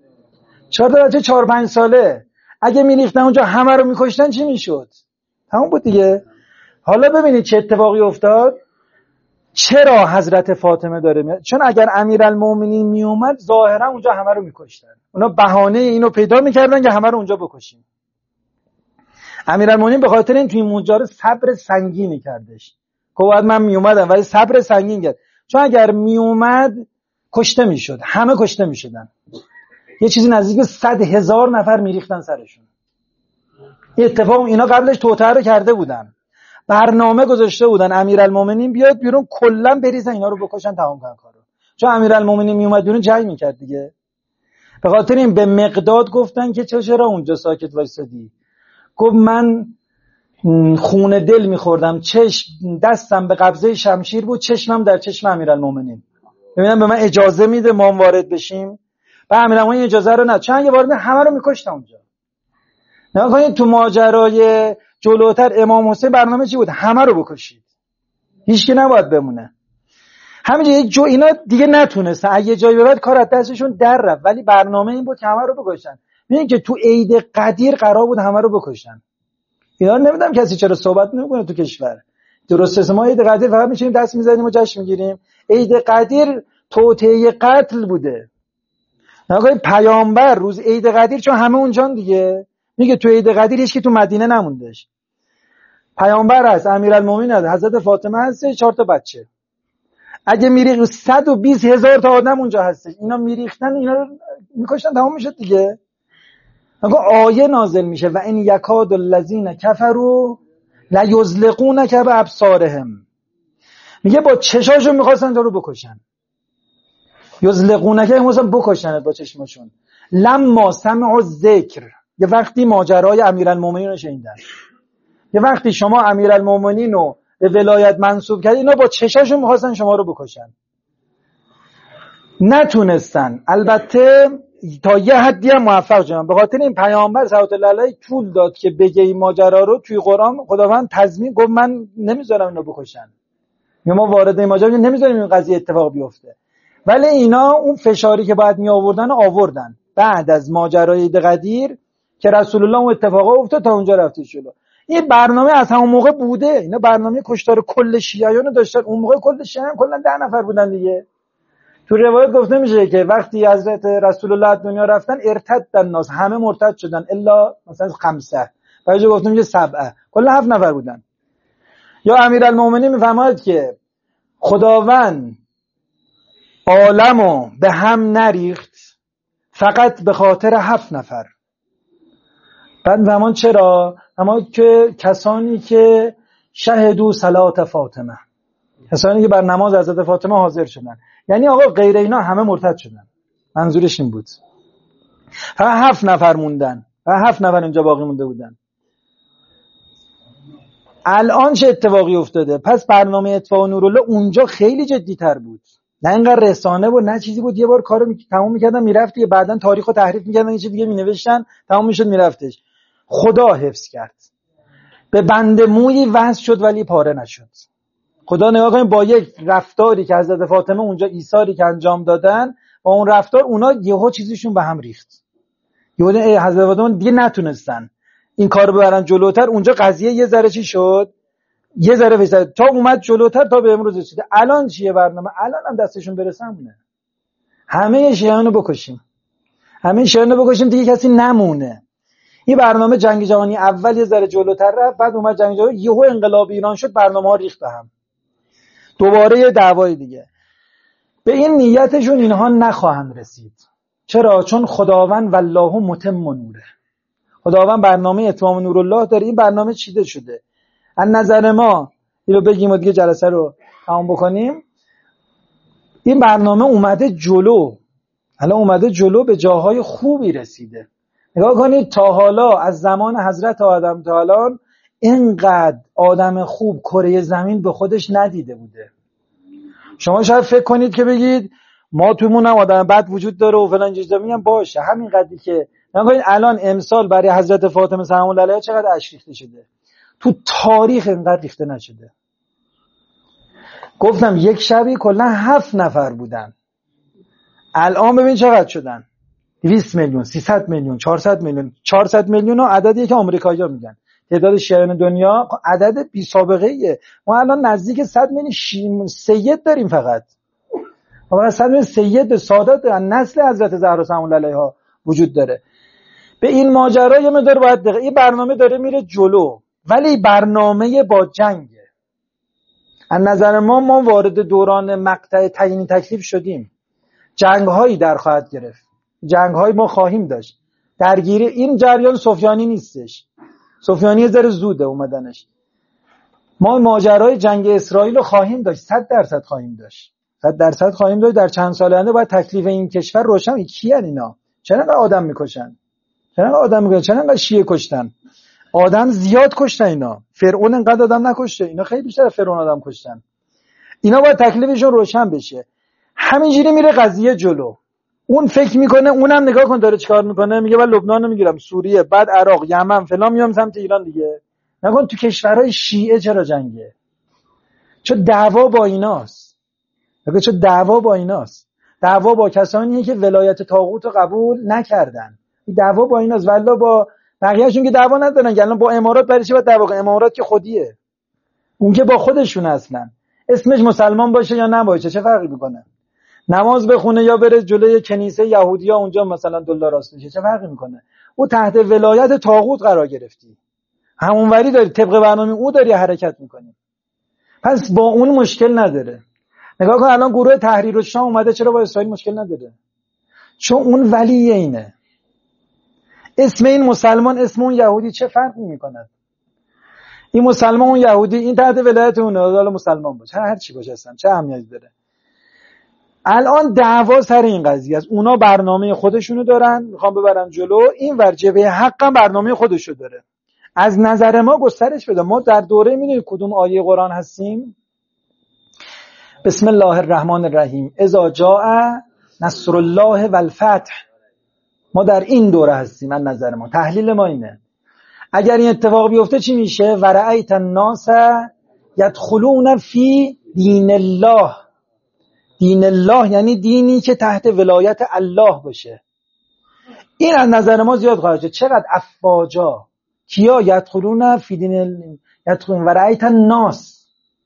4 تا بچه 4 5 ساله. اگه میریختن اونجا همه رو میکشتن چی میشد؟ تمام بود دیگه. حالا ببینید چه اتفاقی افتاد. چرا حضرت فاطمه داره میاد؟ چون اگر امیرالمومنین میومد ظاهرا اونجا همه رو میکشتن. اونا بهانه اینو پیدا میکردن که همه رو اونجا بکشیم. امیرالمومنین به خاطر این توی این ماجرا صبر سنگینی کردش. گفت من میومدم ولی صبر سنگین کرد، چون اگر میومد کشته میشد، همه کشته میشدن. یه چیزی نزدیک 100,000 نفر میریختن سرشون. این اتفاق اینا قبلش توطئه رو کرده بودن، برنامه گذاشته بودن امیرالمومنین بیاد بیرون کلا بریزن اینا رو بکشن تمام کنن کارو. چون امیرالمومنین میومد بیرون جنگ میکرد دیگه. به خاطر این به مقداد گفتن که چرا اونجا ساکت وایسادی؟ گفت من خون دل میخوردم، دستم به قبضه شمشیر بود، چشمم در چشم امیرالمومنین. ببینم به من اجازه میده ما وارد بشیم؟ به امیرالمومنین اجازه رو نه، چون اگه وارد همه رو میکشتن اونجا. نگاه کنید تو ماجرای جلوتر امام حسین برنامه چی بود؟ همه رو بکشید، هیچ کی نباید بمونه. همینجا اینا دیگه نتونستن، اگه جایی به بعد کار از دستشون در رفت، ولی برنامه این بود که همه رو بکشن. میگن که تو عید قدیر قرار بود همه رو بکشن. اینا رو نمیدونم کسی چرا صحبت نمیکنه تو کشور. درسته ما عید قدیر فقط میشیم دست میزنیم و جشن میگیریم. عید قدیر توطئه قتل بوده. نگاه پیامبر روز عید قدیر، چون همه اونجان دیگه، میگه تو عید قدیر هیچ کی تو مدینه نموندش. پیامبر هست، امیرالمومنین هست، حضرت فاطمه هست، 4 تا بچه. اگه میریخت 120,000 تا آدم اونجا هستش، اینا میریختن اینا رو میکشتن تمام میشد دیگه. نگاه آیه نازل میشه و ان یکاد الذین کفروا لیزلقونک بابصارهم. میگه با چشاشون میخواستن تو رو بکشن. یزلقونک مثلا بکشنت با چشمشون. لما سمعوا الذکر، یه وقتی ماجرای امیرالمومنین رو شنیدن، یه وقتی شما امیرالمومنین رو به ولایت منصوب کردید، اینا با چشاشون میخواستن شما رو بکشن، نتونستن. البته تا یه حدی هم موفق شدن. به خاطر این پیامبر صلوات الله علیه طول داد که بگه این ماجرا رو. توی قرآن خداوند تضمین گفت من نمیذارم اینا بکشن، یا ما وارد این ماجرا نمیذاریم این قضیه اتفاق بیفته. ولی اینا اون فشاری که باید می آوردن بعد از ماجرای عید قدیر که رسول الله اون اتفاقا افتاد تا اونجا رفته جلو. این برنامه از همون موقع بوده. اینا برنامه کشتار کل شیعیان داشتن. اون موقع کل شیعیان کلا 10 نفر بودن دیگه. تو روایت گفته میشه که وقتی حضرت رسول الله دنیا رفتن ارتد الناس، همه مرتد شدن الا مثلا 5. بعضی گفته میشه 7، کلا 7 نفر بودن. یا امیرالمومنین میفرماید که خداوند عالمو به هم نریخت فقط به خاطر 7 نفر. بعد زمان چرا؟ اما که کسانی که شهدوا صلات فاطمه، کسانی که بر نماز حضرت فاطمه حاضر شدن. یعنی آقا غیر اینا همه مرتد شدن. منظورش این بود. فقط 7 نفر موندن و 7 نفر اینجا باقی مونده بودن. الان چه اتفاقی افتاده؟ پس برنامه اطفاء نورالله اونجا خیلی جدی تر بود. نه اینقدر رسانه بود، نه چیزی بود. یه بار کارو تموم می‌کردن میرفت دیگه، بعدن تاریخو تحریف می‌کردن، یه چیز دیگه مینوشتن، تموم میشد میرفتش. خدا حفظ کرد. به بند مویی وصل شد ولی پاره نشد. خدا نگاه کنید با یک رفتاری که حضرت فاطمه اونجا ایثاری که انجام دادن، با اون رفتار اونا یهو چیزیشون به هم ریخت. یهو حضرت فاطمه دیگه نتونستن این کارو ببرن جلوتر. اونجا قضیه یه ذره چی شد؟ یه ذره وسط تا اومد جلوتر تا به امروز رسیده. الان چیه برنامه؟ الان هم دستشون برسمونه همه شیعیانو بکشیم، همه شیعیانو بکشیم دیگه کسی نمونه. این برنامه جنگ جهانی اول یه ذره جلوتر رفت، بعد اومد جنگ جهانی، یهو انقلاب ایران شد، برنامه‌ها ریخت به هم. دوباره یه دعوای دیگه. به این نیتشون اینها نخواهند رسید. چرا؟ چون خداوند والله متم نوره. خداوند برنامه اتمام نورالله داره. این برنامه چیده شده. از نظر ما اینو بگیم و دیگه جلسه رو تمام بکنیم. این برنامه اومده جلو، حالا اومده جلو، به جاهای خوبی رسیده. نگاه کنید تا حالا از زمان حضرت آدم تا الان اینقدر آدم خوب کره زمین به خودش ندیده بوده. شما شاید فکر کنید که بگید ما تومون هم آدم بد وجود داره و فلان چیزا، میگم باشه، همین قدری که نگاه الان امسال برای حضرت فاطمه سلام الله علیها چقدر اشک ریخته شده، تو تاریخ اینقدر ریخته نشده. گفتم یک شبی کلا 7 نفر بودن، الان ببین چقدر شدن، 200 میلیون، 300 میلیون، 400 میلیون. 400 میلیون ها عددیه که آمریکایی‌ها میگن تعداد شیعیان دنیا، عدد بی سابقه ایه. ما الان نزدیک 100 میلیون سید داریم فقط. ما 100 میلیون سید سادات نسل حضرت زهرا سلام الله علیها وجود داره. به این ماجرا یه مقدار باید دقیق. این برنامه داره میره جلو، ولی برنامه با جنگه. از نظر ما وارد دوران مقطع تعیین تکلیف شدیم. جنگ‌هایی در خواهد گرفت، جنگ‌های ما خواهیم داشت، درگیری. این جریان سفیانی نیستش، سفیانی ذره زوده اومدنش. ما ماجرای جنگ اسرائیل رو خواهیم داشت، 100% خواهیم داشت، 100% خواهیم داشت. در چند سال آینده باید تکلیف این کشور روشن. کیان اینا؟ چرا انقدر آدم میکشن؟ چرا انقدر آدم میکشن؟ چرا انقدر شیعه کشتن؟ آدم زیاد کشتن اینا. فرعون انقدر آدم نکشته، اینا خیلی بیشتر فرعون آدم کشتن. اینا باید تکلیفشون روشن بشه. همینجوری میره قضیه جلو. اون فکر میکنه، اونم نگاه کن داره چیکار میکنه، میگه من لبنان رو میگیرم، سوریه، بعد عراق، یمن فلان، میام سمت ایران دیگه. نکن تو کشورهای شیعه چرا جنگه؟ چون دعوا با ایناست. چون دعوا با ایناست. دعوا با کسانیه که ولایت طاغوت رو قبول نکردن. این دعوا با ایناست. والله با بقیه‌شون که دعوا ندارن. الان با امارات برای چی باید دعوا کنن؟ امارات که خودیه. اون که با خودشون اصلا. اسمش مسلمان باشه یا نباشه چه فرقی میکنه؟ نماز بخونه یا بره جلوی کنیسه یهودیا اونجا مثلا دلار راست بشه چه فرقی میکنه؟ او تحت ولایت طاغوت قرار گرفتی، همونوری داری طبق برنامه او داری حرکت میکنی، پس با اون مشکل نداره. نگاه کن الان گروه تحریر الشام اومده، چرا با اسرائیل مشکل نداره؟ چون اون ولی اینه. اسم این مسلمان اسم اون یهودی چه فرقی میکنه؟ این مسلمان اون یهودی، این تحت ولایت اونه، حالا مسلمان باشه هر چی باشه اصلا چه اهمیتی داره؟ الان دعوا سر این قضیه است. اونا برنامه خودشونو دارن میخوان ببرن جلو، این ور جبهه حق هم برنامه خودشو داره. از نظر ما گسترش بده. ما در دوره میدونید کدوم آیه قرآن هستیم؟ بسم الله الرحمن الرحیم اذا جاء نصر الله والفتح. ما در این دوره هستیم. از نظر ما تحلیل ما اینه اگر این اتفاق بیفته چی میشه؟ ورأیت الناس یدخلون فی دین الله. دین الله یعنی دینی که تحت ولایت الله باشه. این از نظر ما زیاد خواهد شد. چقدر افواجا کیا یدخلون فی دین یدخلون ورأیت الناس،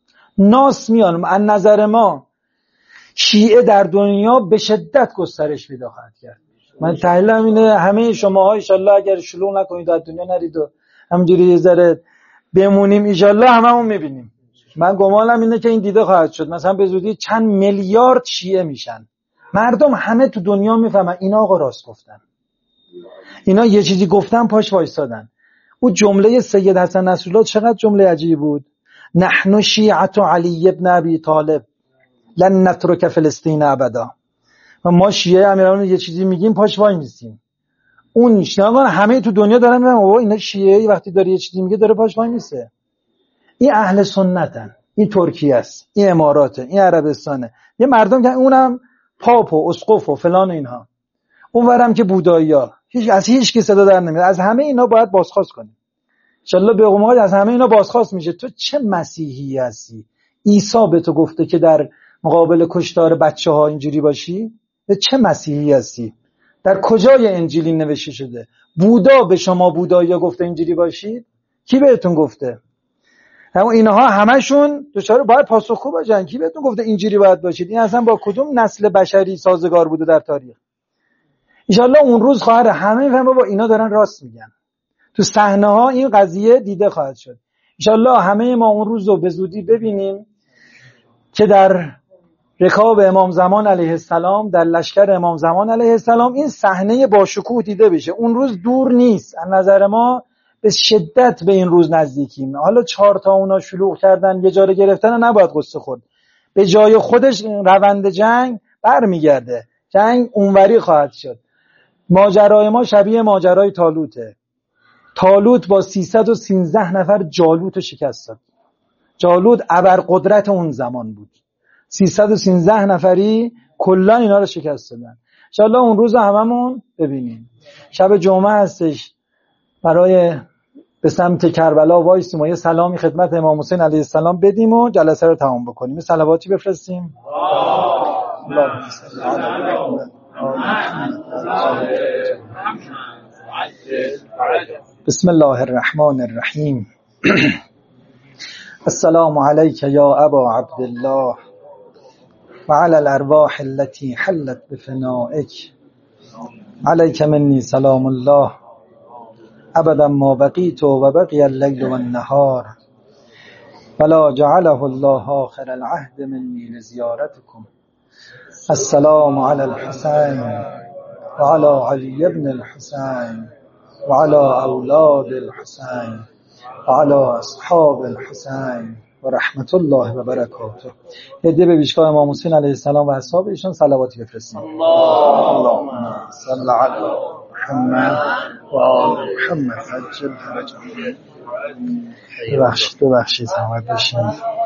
ناس میان. از نظر ما شیعه در دنیا به شدت گسترش پیدا خواهد کرد. من تحلیلم اینه همه شماها ان شاء الله اگر شلوغ نکنید در دنیا نرید و همینجوری یه ذره بمونیم ان شاء الله هممون میبینیم. من گمانم اینه که این دیده خواهد شد. مثلا به زودی چند میلیارد شیعه میشن. مردم همه تو دنیا میفهمن اینا آقا راست گفتن، اینا یه چیزی گفتن پاش وایسادن. او جمله سید حسن نصرالله چقدر جمله عجیبی بود. نحن شیعة علی ابن ابی طالب لن نترک فلسطین ابدا. ما شیعه امیرالمومنین یه چیزی میگیم پاش وای میسیم. اون اشتباه همه تو دنیا دارن میگن اوه اینا شیعه وقتی داره یه چیزی میگه داره پاش وای میسه. این اهل سنتن، این ترکیه است، این اماراته، این عربستانه. یه مردم که اونم پاپ و اسقف و فلان و اینها، اونورم که بودایی‌ها، از هیچ کی صدا در نمیاد. از همه اینا باید بازخواست کنیم. ان شاءالله به قومات از همه اینا بازخواست میشه. تو چه مسیحی هستی؟ عیسی به تو گفته که در مقابل کشتار بچه‌ها اینجوری باشی؟ چه مسیحی هستی؟ در کجای انجیل این نوشته شده؟ بودا به شما بودایی‌ها گفته اینجوری باشید؟ کی بهتون گفته؟ اما اینها همشون دچار باید پاسخگو باشن. کی بهتون گفته اینجوری باید باشید؟ این اصلا با کدوم نسل بشری سازگار بوده در تاریخ؟ ان شاءالله اون روز خواهر همه میفهمن با اینا دارن راست میگن. تو صحنه ها این قضیه دیده خواهد شد. ان شاءالله همه ما اون روز رو به زودی ببینیم که در رکاب امام زمان علیه السلام، در لشکر امام زمان علیه السلام این صحنه با شکوه دیده بشه. اون روز دور نیست. از نظر ما به شدت به این روز نزدیکیم. حالا 4 تا اونا شلوغ کردن یه جا رو گرفتن نباید قصه خورد. به جای خودش روند جنگ برمیگرده، جنگ اونوری خواهد شد. ماجرای ما شبیه ماجرای طالوته. طالوت با 313 نفر جالوت رو شکست داد. جالوت ابرقدرت اون زمان بود. 313 نفری کلا اینا رو شکست دادن. ان شاءالله اون روز هممون ببینیم. شب جمعه هستش، برای به سمت کربلا وایسیم و یه سلامی خدمت امام حسین علیه السلام بدیم و جلسه رو تمام بکنیم. صلواتی بفرستیم. اللهم صل علی محمد. بسم الله الرحمن الرحیم. السلام علیک یا ابا عبدالله و علی الارواح التي حلت بفنائک، علیک منی سلام الله ابدا ما بقیت و بقی اللیل و النهار ولا جعله الله آخر العهد منی لزیارتکم. السلام علی الحسین و علی علی ابن الحسین و علی اولاد الحسین و علی اصحاب الحسین و رحمت الله و برکاته. هدیه به پیشگاه امام حسین علیه السلام و اصحاب ایشان صلواتی بفرستیم. اللهم صل علی محمد و آل محمد. عجل فرجهم. ببخشید زحمت بشین.